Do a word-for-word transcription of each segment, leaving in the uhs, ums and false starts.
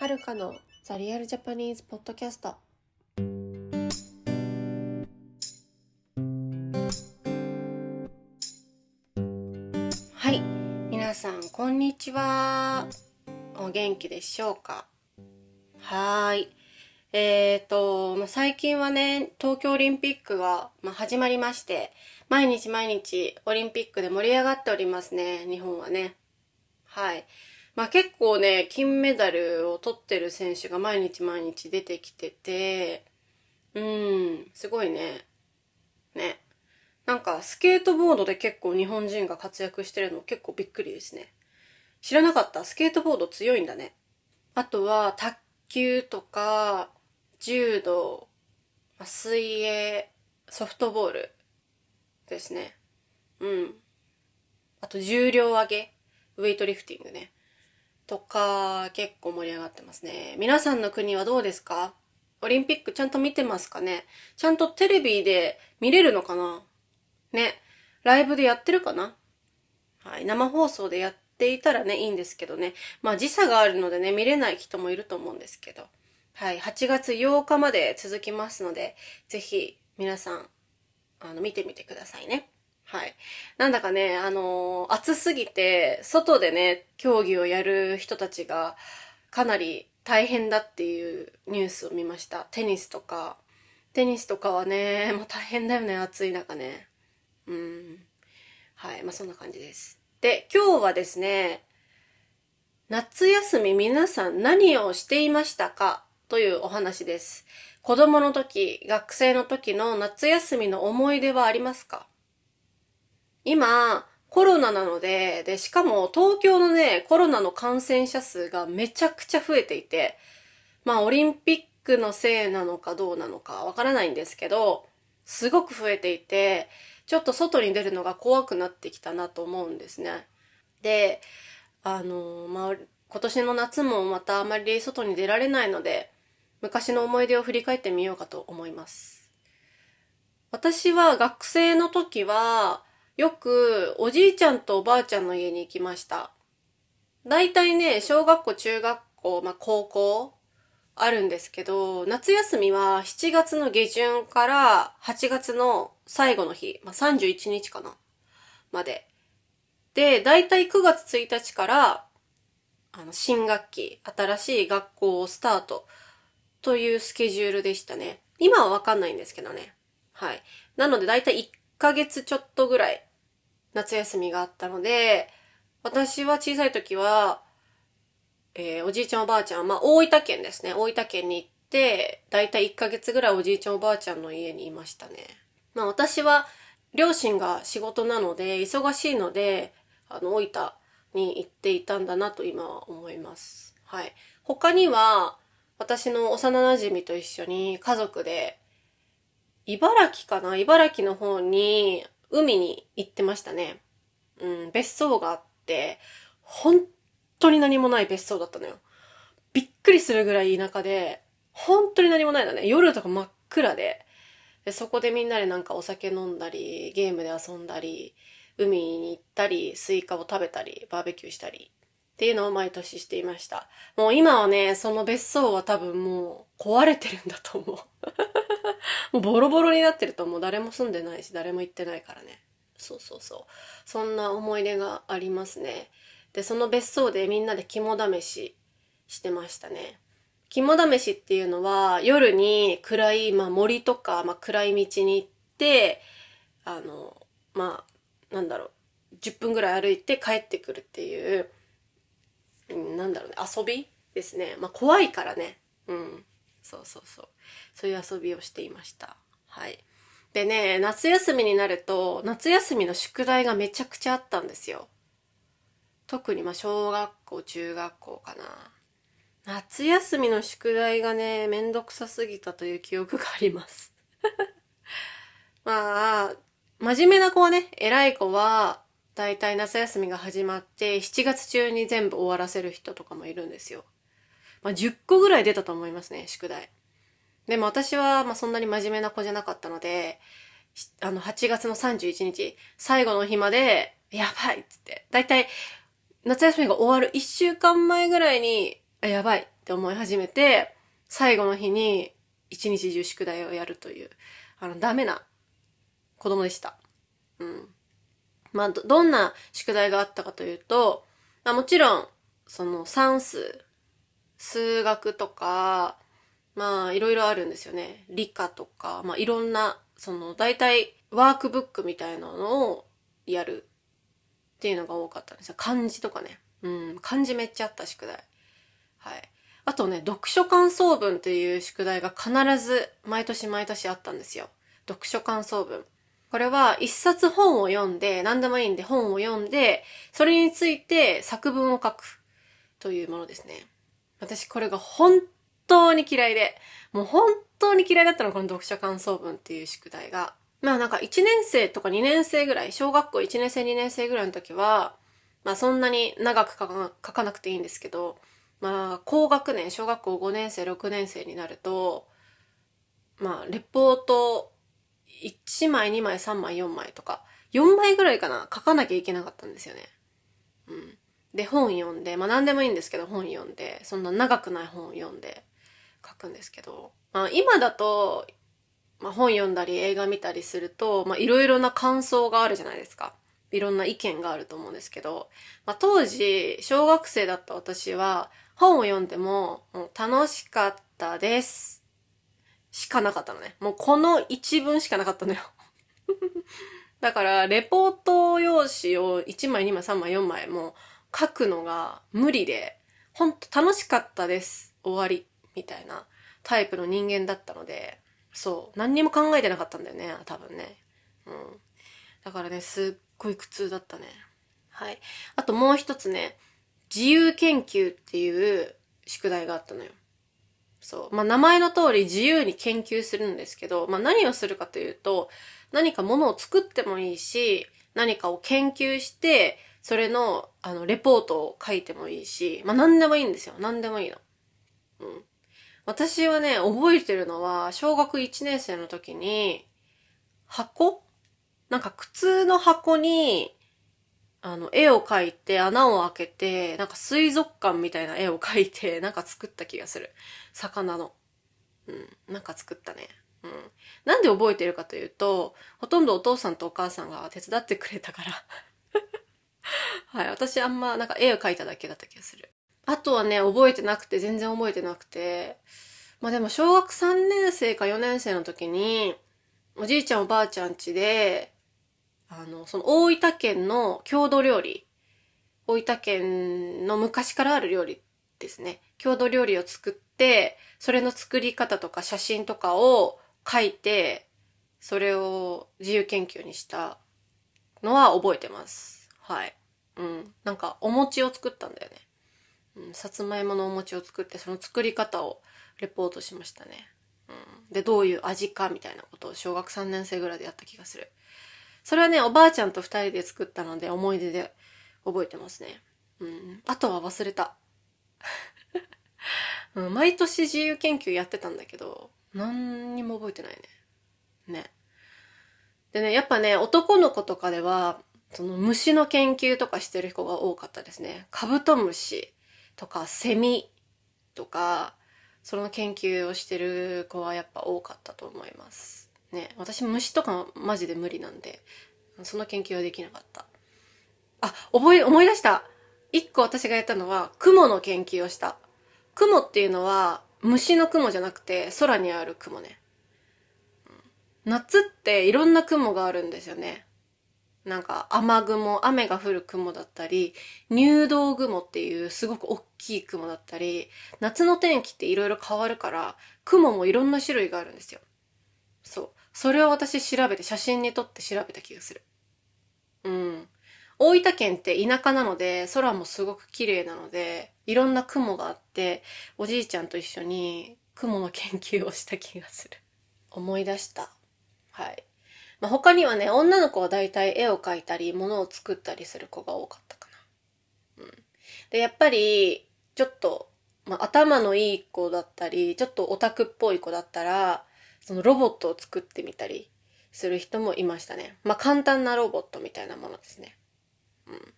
はるかのザリアルジャパニーズポッドキャスト。はい、皆さんこんにちは。お元気でしょうか？はーい。えーと、まあ、最近はね、東京オリンピックが、まあ、始まりまして、毎日毎日オリンピックで盛り上がっておりますね、日本はね。はい。まあ結構ね、金メダルを取ってる選手が毎日毎日出てきてて、うん、すごいね。ね。なんかスケートボードで結構日本人が活躍してるの結構びっくりですね。知らなかった。スケートボード強いんだね。あとは卓球とか、柔道、水泳、ソフトボールですね。うん。あと重量上げ、ウェイトリフティングね。とか、結構盛り上がってますね。皆さんの国はどうですか？オリンピックちゃんと見てますかね？ちゃんとテレビで見れるのかな？ね。ライブでやってるかな？はい。生放送でやっていたらね、いいんですけどね。まあ時差があるのでね、見れない人もいると思うんですけど。はい。はちがつようかまで続きますので、ぜひ皆さん、あの、見てみてくださいね。はい。なんだかね、あのー暑すぎて、外でね、競技をやる人たちが、かなり大変だっていうニュースを見ました。テニスとか。テニスとかはね、もう大変だよね、暑い中ね。うん。はい。まあ、そんな感じです。で、今日はですね、夏休み皆さん何をしていましたかというお話です。子供の時、学生の時の夏休みの思い出はありますか？今、コロナなので、で、しかも東京のね、コロナの感染者数がめちゃくちゃ増えていて、まあオリンピックのせいなのかどうなのかわからないんですけど、すごく増えていて、ちょっと外に出るのが怖くなってきたなと思うんですね。で、あの、まあ、今年の夏もまたあまり外に出られないので、昔の思い出を振り返ってみようかと思います。私は学生の時は、よくおじいちゃんとおばあちゃんの家に行きました。だいたいね、小学校、中学校、まあ高校あるんですけど、夏休みはしちがつの下旬からはちがつの最後の日、まあさんじゅういちにちかな、まで。で、だいたいくがつついたちから、あの、新学期、新しい学校をスタートというスケジュールでしたね。今はわかんないんですけどね。はい。なのでだいたいいっかげつちょっとぐらい夏休みがあったので、私は小さい時は、えー、おじいちゃんおばあちゃん、まあ大分県ですね。大分県に行って、だいたいいっかげつぐらいおじいちゃんおばあちゃんの家にいましたね。まあ私は両親が仕事なので、忙しいので、あの、大分に行っていたんだなと今は思います。はい。他には、私の幼馴染と一緒に家族で、茨城かな茨城の方に、海に行ってましたね。うん、別荘があって、本当に何もない別荘だったのよ。びっくりするぐらい田舎で、本当に何もないのね。夜とか真っ暗で。で、そこでみんなでなんかお酒飲んだり、ゲームで遊んだり、海に行ったり、スイカを食べたり、バーベキューしたり、っていうのを毎年していました。もう今はね、その別荘は多分もう壊れてるんだと思う。もうボロボロになってるともう誰も住んでないし、誰も行ってないからね。そうそうそう。そんな思い出がありますね。で、その別荘でみんなで肝試ししてましたね。肝試しっていうのは夜に暗い、まあ、森とか、まあ、暗い道に行って、あの、まあ、なんだろう、じゅっぷんぐらい歩いて帰ってくるっていう、うん、なんだろうね、遊びですね。まあ、怖いからね。うん。そうそうそう。そういう遊びをしていました。はい。でね、夏休みになると、夏休みの宿題がめちゃくちゃあったんですよ。特にまあ小学校、中学校かな。夏休みの宿題がね、めんどくさすぎたという記憶があります。まあ、真面目な子はね、偉い子は、だいたい夏休みが始まって、しちがつ中に全部終わらせる人とかもいるんですよ。まあ、じゅっこぐらい出たと思いますね、宿題。でも私は、まあ、そんなに真面目な子じゃなかったので、あの、はちがつのさんじゅういちにち、最後の日まで、やばいっつって、だいたい夏休みが終わるいっしゅうかんまえぐらいに、やばい。 って思い始めて、最後の日に一日中宿題をやるという、あの、ダメな子供でした。うん。まあ、ど、どんな宿題があったかというと、まあ、もちろん、その算数、数学とか、まあ、いろいろあるんですよね。理科とか、まあ、いろんな、その、大体、ワークブックみたいなのをやるっていうのが多かったんですよ。漢字とかね。うん、漢字めっちゃあった宿題。はい。あとね、読書感想文っていう宿題が必ず毎年毎年あったんですよ。読書感想文。これは一冊本を読んで、何でもいいんで本を読んで、それについて作文を書くというものですね。私これが本当に嫌いで、もう本当に嫌いだったの、この読書感想文っていう宿題が。まあなんかいちねん生とかにねん生ぐらい、小学校いちねん生にねん生ぐらいの時は、まあそんなに長く書かな書かなくていいんですけど、まあ高学年、小学校ごねん生、ろくねん生になると、まあレポートいちまい、にまい、さんまい、よんまいとか、よんまいぐらいかな、書かなきゃいけなかったんですよね。うん。で、本読んで、まあ何でもいいんですけど、本読んで、そんな長くない本を読んで書くんですけど、まあ今だと、まあ本読んだり映画見たりすると、まあいろいろな感想があるじゃないですか。いろんな意見があると思うんですけど、まあ当時、小学生だった私は、本を読んでも、もう楽しかったです。しかなかったのね。もうこの一文しかなかったのよ。だから、レポート用紙をいちまい、にまい、さんまい、よんまいも書くのが無理で、ほんと楽しかったです。終わり。みたいなタイプの人間だったので、そう。何にも考えてなかったんだよね。多分ね。うん。だからね、すっごい苦痛だったね。はい。あともう一つね、自由研究っていう宿題があったのよ。そう。まあ、名前の通り自由に研究するんですけど、まあ、何をするかというと、何かものを作ってもいいし、何かを研究して、それの、あの、レポートを書いてもいいし、まあ、何でもいいんですよ。何でもいいの。うん。私はね、覚えてるのは、小学いちねん生の時に、箱なんか靴の箱に、あの、絵を描いて、穴を開けて、なんか水族館みたいな絵を描いて、なんか作った気がする。魚の。うん。なんか作ったね。うん。なんで覚えてるかというと、ほとんどお父さんとお母さんが手伝ってくれたから。はい。私あんま、なんか絵を描いただけだった気がする。あとはね、覚えてなくて、全然覚えてなくて。まあでも、小学さんねん生かよねん生の時に、おじいちゃんおばあちゃん家で、あの、その大分県の郷土料理、大分県の昔からある料理ですね。郷土料理を作って、それの作り方とか写真とかを書いて、それを自由研究にしたのは覚えてます。はい。うん。なんかお餅を作ったんだよね。うん。さつまいものお餅を作って、その作り方をレポートしましたね。うん。で、どういう味かみたいなことを小学さんねん生ぐらいでやった気がする。それはね、おばあちゃんと二人で作ったので思い出で覚えてますね。うん。あとは忘れた。うん、毎年自由研究やってたんだけど、何にも覚えてないね。ね。でね、やっぱね、男の子とかでは、その虫の研究とかしてる子が多かったですね。カブトムシとかセミとか、その研究をしてる子はやっぱ多かったと思います。ね。私虫とかマジで無理なんで、その研究はできなかった。あ、覚え、思い出した。一個私がやったのは、雲の研究をした。雲っていうのは、虫の雲じゃなくて、空にある雲ね。夏っていろんな雲があるんですよね。なんか雨雲、雨が降る雲だったり、入道雲っていうすごく大きい雲だったり、夏の天気っていろいろ変わるから、雲もいろんな種類があるんですよ。そう。それを私調べて、写真に撮って調べた気がする。うん。大分県って田舎なので、空もすごく綺麗なので、いろんな雲があって、おじいちゃんと一緒に雲の研究をした気がする。思い出した。はい。まあ、他にはね、女の子は大体絵を描いたり、物を作ったりする子が多かったかな。うん。で、やっぱり、ちょっと、まあ、頭のいい子だったり、ちょっとオタクっぽい子だったら、そのロボットを作ってみたりする人もいましたね。まあ、簡単なロボットみたいなものですね。うん。はい。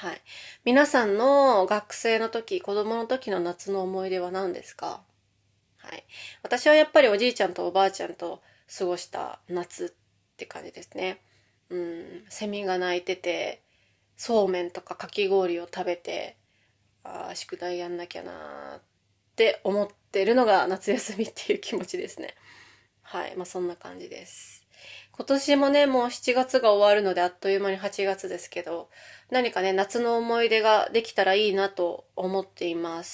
はい。皆さんの学生の時、子供の時の夏の思い出は何ですか？はい。私はやっぱりおじいちゃんとおばあちゃんと過ごした夏って感じですね。うん、セミが鳴いてて、そうめんとかかき氷を食べて、ああ、宿題やんなきゃなーって思ってるのが夏休みっていう気持ちですね。はい。まあそんな感じです。今年もね、もうしちがつが終わるのであっという間にはちがつですけど、何かね、夏の思い出ができたらいいなと思っています。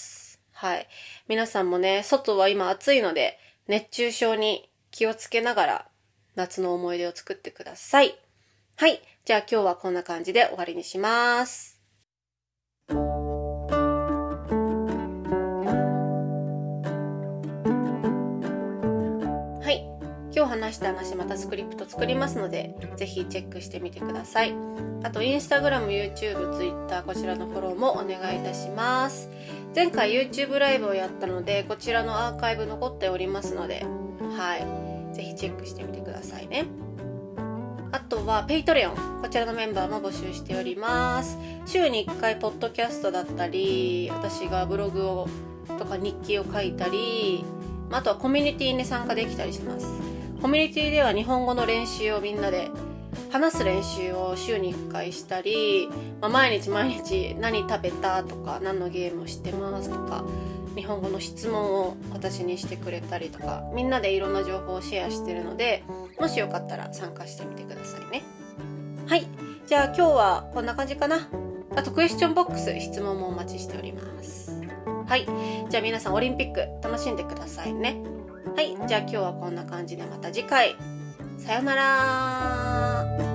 はい。皆さんもね、外は今暑いので、熱中症に気をつけながら、夏の思い出を作ってください。はい。じゃあ今日はこんな感じで終わりにします。はい。今日話した話またスクリプト作りますので、ぜひチェックしてみてください。あと、インスタグラム、YouTube、Twitter、こちらのフォローもお願いいたします。前回 YouTube ライブをやったので、こちらのアーカイブ残っておりますので、はい。ぜひチェックしてみてくださいね。あとは、Patreon。こちらのメンバーも募集しております。週にいっかい、ポッドキャストだったり、私がブログをとか日記を書いたり、あとはコミュニティに参加できたりします。コミュニティでは日本語の練習をみんなで話す練習を週にいっかいしたり、まあ、毎日毎日何食べたとか何のゲームをしてますとか日本語の質問を私にしてくれたりとかみんなでいろんな情報をシェアしてるのでもしよかったら参加してみてくださいね。はい、じゃあ今日はこんな感じかな。あとクエスチョンボックス質問もお待ちしております。はい、じゃあ皆さんオリンピック楽しんでくださいね。はい、じゃあ今日はこんな感じでまた次回。さよなら。